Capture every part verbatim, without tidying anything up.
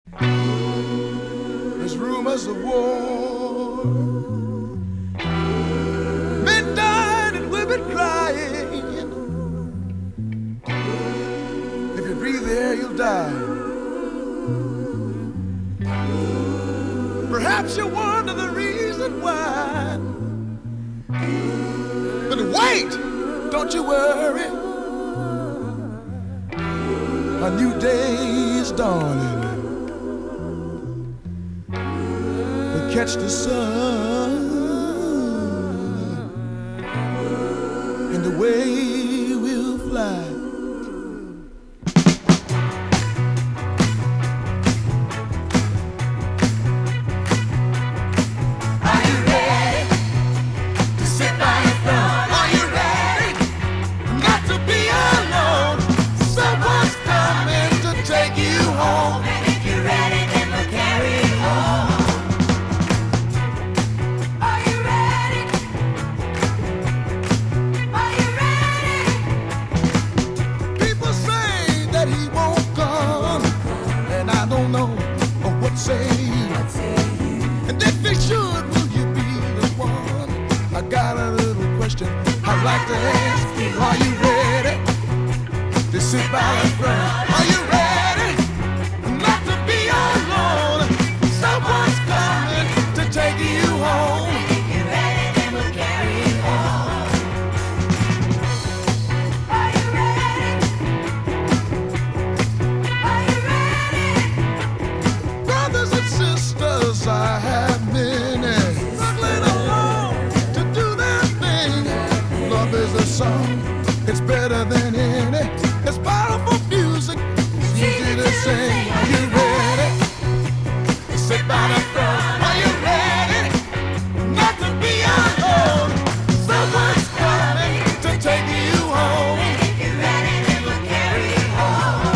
There's rumors of war, men dying and women crying. If you breathe the air, you'll die. Perhaps you wonder the reason why. But wait, don't you worry. A new day is dawning. We'll catch the sun, and away we'll fly. And if they should, will you be the one? I got a little question I'd like to ask. Are you ready to sit by the front? Are you ready not to be alone? Someone's coming to take you home. And if you're ready, then we'll carry you home. Are you ready? Are you ready? Brothers and sisters, I have many struggling along to do their thing. Love is a song, it's better than any. It's powerful music, it's easy to sing. Are you ready to sit by the front? Are you ready not to be alone? Someone's coming to take you home. And if you're ready, then we'll carry you home.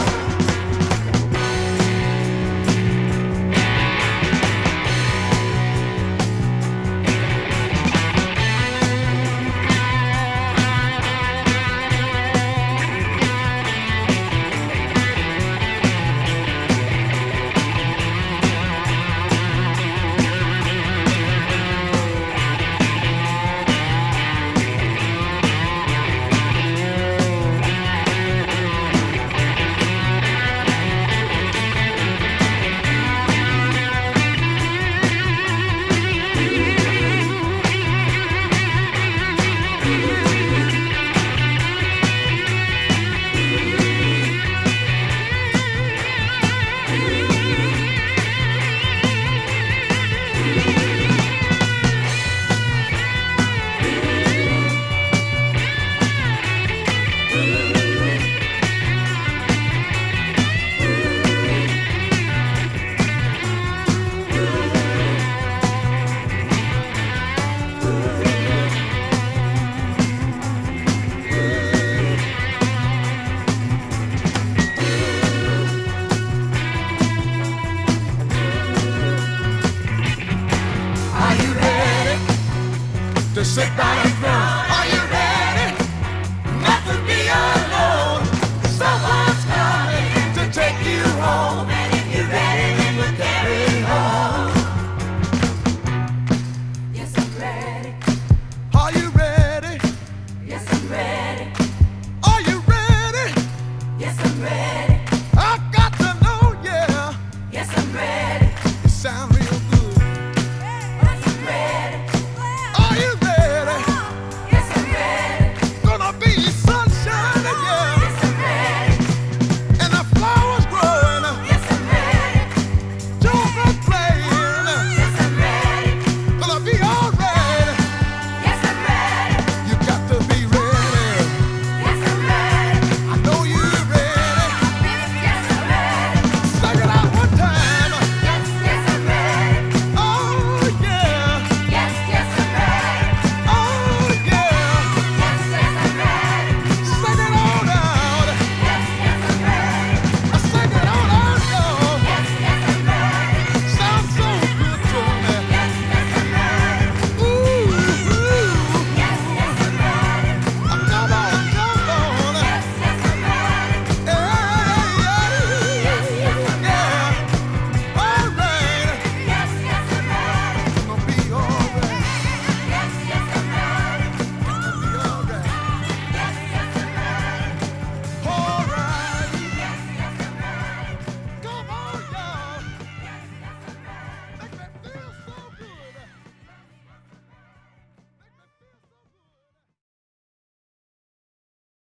Sit down.